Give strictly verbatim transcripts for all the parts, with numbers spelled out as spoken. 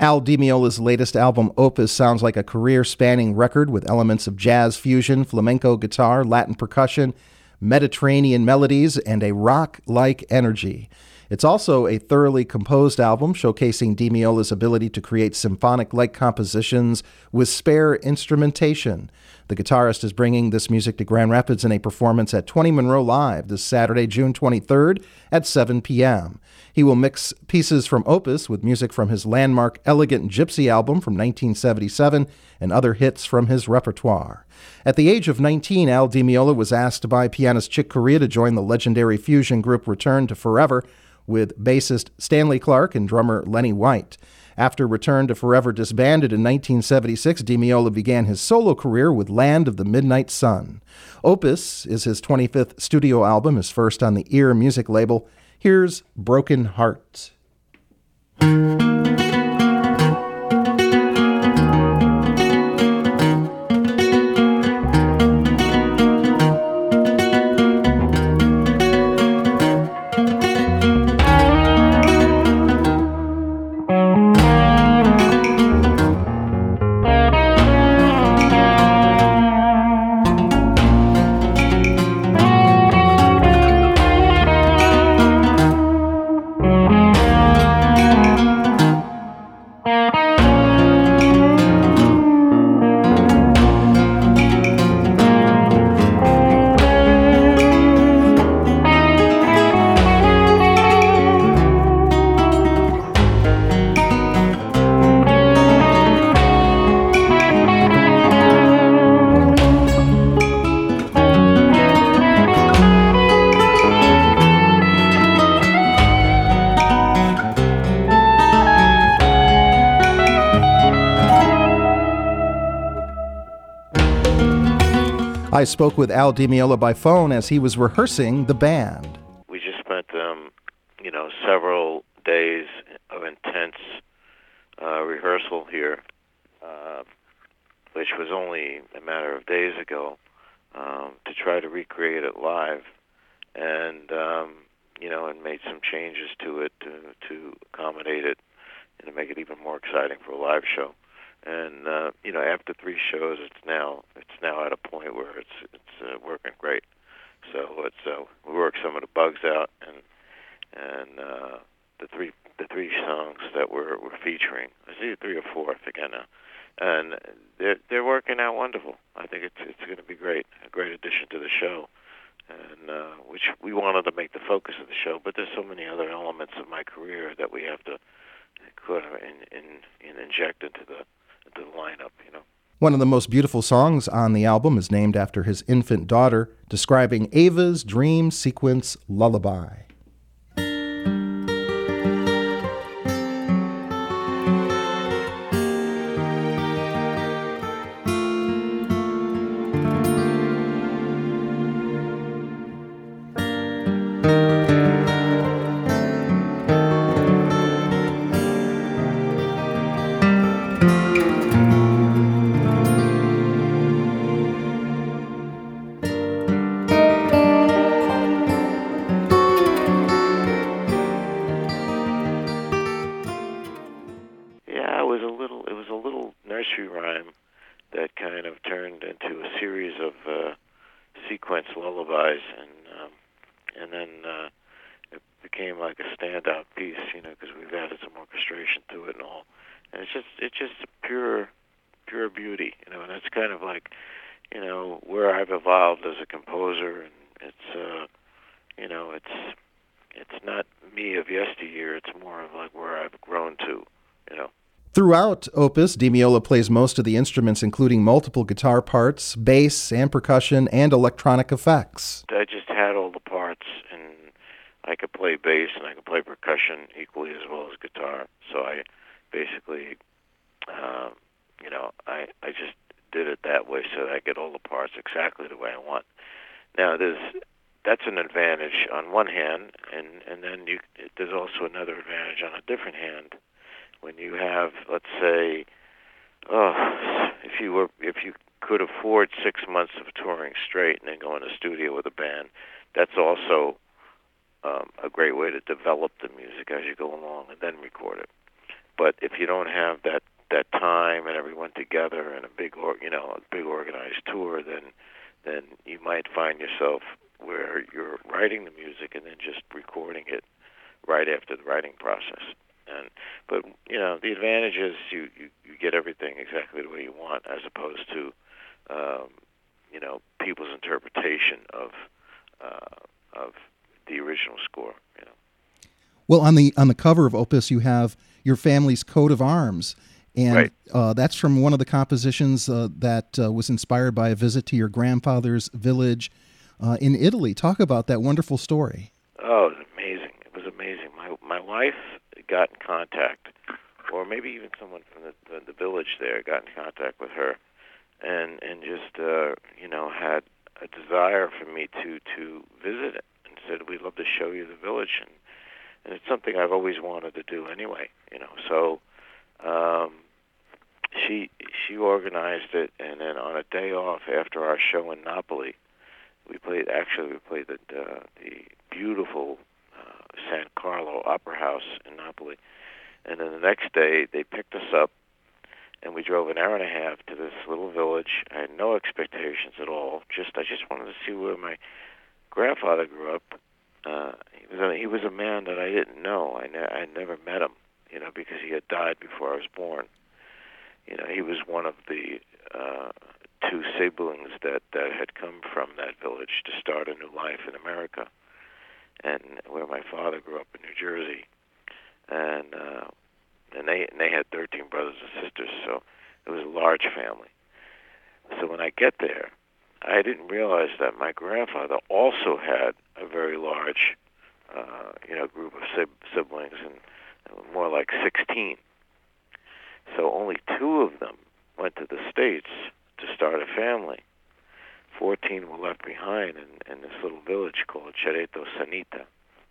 Al Di Meola's latest album, Opus, sounds like a career-spanning record with elements of jazz fusion, flamenco guitar, Latin percussion, Mediterranean melodies, and a rock-like energy. It's also a thoroughly composed album showcasing Di Meola's ability to create symphonic-like compositions with spare instrumentation. The guitarist is bringing this music to Grand Rapids in a performance at twenty Monroe Live this Saturday, June twenty-third at seven p.m. He will mix pieces from Opus with music from his landmark Elegant Gypsy album from nineteen seventy-seven and other hits from his repertoire. At the age of nineteen, Al Di Meola was asked by pianist Chick Corea to join the legendary fusion group Return to Forever with bassist Stanley Clarke and drummer Lenny White. After Return to Forever disbanded in nineteen seventy-six, Di Meola began his solo career with Land of the Midnight Sun. Opus is his twenty-fifth studio album, his first on the Ear music label. Here's Broken Heart. I spoke with Al Di Meola by phone as he was rehearsing the band. We just spent, um, you know, several days of intense uh, rehearsal here, uh, which was only a matter of days ago, um, to try to recreate it live, and um, you know, and made some changes to it to to accommodate it and to make it even more exciting for a live show. And uh, you know, after three shows, it's now it's now at a point where it's it's uh, working great. So it's uh, we worked some of the bugs out, and and uh, the three the three songs that we're we're featuring, I see three or four, I forget now, and they're they're working out wonderful. I think it's it's going to be great, a great addition to the show, and uh, which we wanted to make the focus of the show. But there's so many other elements of my career that we have to kind of in, in, in inject into the into the lineup, you know. One of the most beautiful songs on the album is named after his infant daughter, describing Ava's dream sequence lullaby. Lullabies, and um, and then uh, it became like a standout piece, you know, because we've added some orchestration to it and all, and it's just it's just pure pure beauty, you know, and it's kind of like, you know, where I've evolved as a composer, and it's uh, you know, it's it's not me of yesteryear, it's more of like where I've grown to, you know. Throughout Opus, Di Meola plays most of the instruments, including multiple guitar parts, bass and percussion, and electronic effects. I just had all the parts, and I could play bass and I could play percussion equally as well as guitar. So I basically, uh, you know, I, I just did it that way so that I get all the parts exactly the way I want. Now, there's that's an advantage on one hand, and, and then you, there's also another advantage on a different hand. When you have, let's say, oh, if you were, if you could afford six months of touring straight and then go in the studio with a band, that's also um, a great way to develop the music as you go along and then record it. but if you don't have that that time and everyone together and a big or you know a big organized tour, then then you might find yourself where you're writing the music and then just recording it right after the writing process. And but you know the advantage is you, you, you get everything exactly the way you want, as opposed to um, you know people's interpretation of uh, of the original score. You know. Well, on the on the cover of Opus, you have your family's coat of arms, and right. uh, that's from one of the compositions uh, that uh, was inspired by a visit to your grandfather's village uh, in Italy. Talk about that wonderful story. Oh, it was amazing! It was amazing. My my wife got in contact, or maybe even someone from the, the, the village there got in contact with her, and and just uh, you know had a desire for me to to visit it, and said, we'd love to show you the village, and and it's something I've always wanted to do anyway, you know. So um, she she organized it, and then on a day off after our show in Napoli, we played. Actually, we played the uh, the beautiful San Carlo Opera House in Napoli. And then the next day, they picked us up, and we drove an hour and a half to this little village. I had no expectations at all. Just I just wanted to see where my grandfather grew up. Uh, he was a, he was a man that I didn't know. I ne- I never met him, you know, because he had died before I was born. You know, he was one of the uh, two siblings that, that had come from that village to start a new life in America, and where my father grew up in New Jersey, and uh, and they and they had thirteen brothers and sisters, so it was a large family. So when I get there, I didn't realize that my grandfather also had a very large, uh, you know, group of sib- siblings, and more like sixteen. So only two of them went to the States to start a family. Fourteen were left behind in, in this little village called Cerreto Sanita,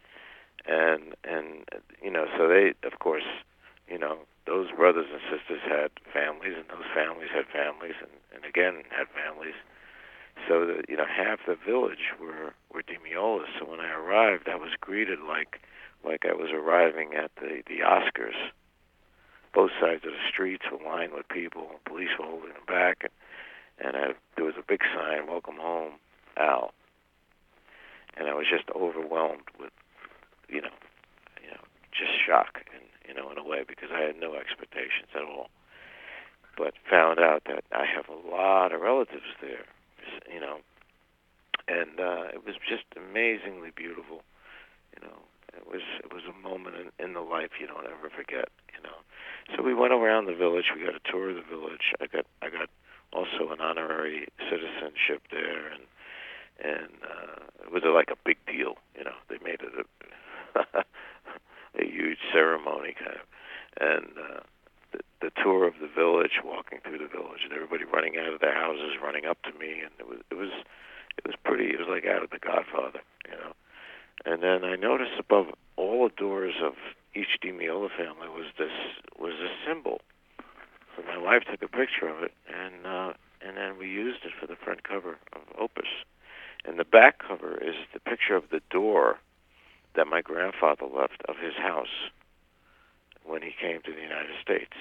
and and you know, so they, of course, you know, those brothers and sisters had families, and those families had families, and, and again had families. So that, you know, half the village were were Di Meola. So when I arrived, I was greeted like like I was arriving at the the Oscars. Both sides of the streets were lined with people, and police were holding them back, and. And I, there was a big sign, "Welcome home, Al." And I was just overwhelmed with, you know, you know, just shock, and you know, in a way, because I had no expectations at all. But found out that I have a lot of relatives there, you know, and uh, it was just amazingly beautiful. You know, it was it was a moment in, in the life you don't ever forget. You know, so we went around the village. We got a tour of the village. I got I got. also an honorary citizenship there, and and uh, it was a, like a big deal, you know. They made it a, a huge ceremony, kind of, and uh, the, the tour of the village, walking through the village, and everybody running out of their houses, running up to me, and it was it was it was pretty. It was like out of The Godfather, you know. And then I noticed above all the doors of each Di Meola family was this was a symbol. So my wife took a picture of it, and uh, and then we used it for the front cover of Opus. And the back cover is the picture of the door that my grandfather left of his house when he came to the United States.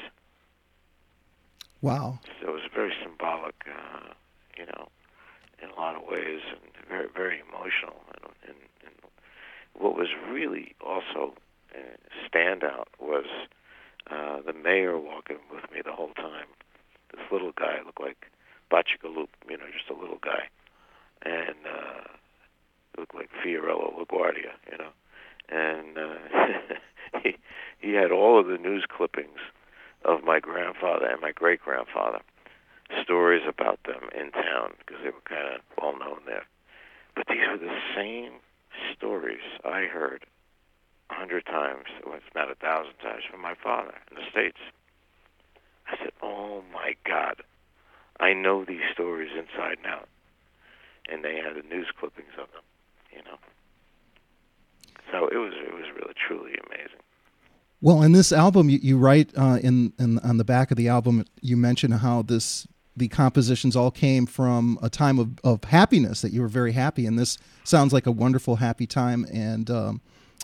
Wow. So it was very symbolic, uh, you know, in a lot of ways, and very, very emotional. And, and, and what was really also a standout was uh, the mayor walking with me the whole time. This little guy looked like Bacigalup, you know, just a little guy. And uh, looked like Fiorello LaGuardia, you know. And uh, he, he had all of the news clippings of my grandfather and my great-grandfather, stories about them in town, because they were kind of well-known there. But these were the same stories I heard a hundred times, well, if not a thousand times, from my father in the States. I said, oh, my God, I know these stories inside and out. And they had the news clippings of them, you know. So it was it was really, truly amazing. Well, in this album, you, you write uh, in, in on the back of the album, you mention how this the compositions all came from a time of, of happiness, that you were very happy, and this sounds like a wonderful, happy time. And um,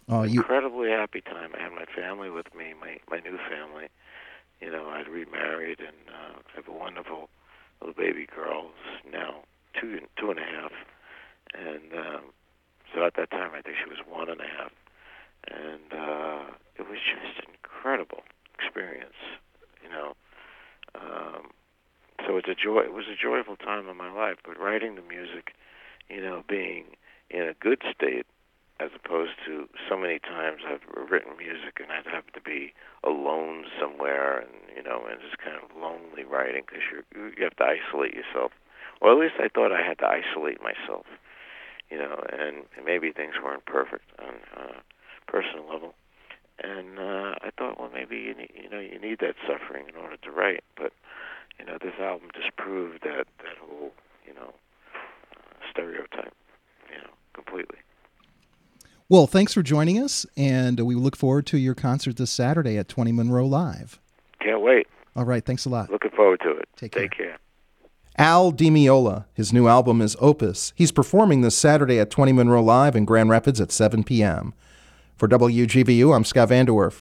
Oh, you... Incredibly happy time. I had my family with me, my my new family. You know, I'd remarried, and uh, I have a wonderful little baby girl who's now two two and a half. And um, so at that time, I think she was one and a half. And uh, it was just an incredible experience, you know. Um, so it's a joy. It was a joyful time in my life. But writing the music, you know, being in a good state, as opposed to so many times I've written music and I'd have to be alone somewhere, and you know, and just kind of lonely writing because you you have to isolate yourself. Or at least I thought I had to isolate myself, you know, and, and maybe things weren't perfect on a personal level. And uh, I thought, well, maybe you need, you know, you need that suffering in order to write. But you know, this album disproved that that whole, you know, uh, stereotype, you know, completely. Well, thanks for joining us, and we look forward to your concert this Saturday at twenty Monroe Live. Can't wait. All right, thanks a lot. Looking forward to it. Take care. Take care. Al Di Meola. His new album is Opus. He's performing this Saturday at twenty Monroe Live in Grand Rapids at seven p.m. For W G V U, I'm Scott Vanderwerf.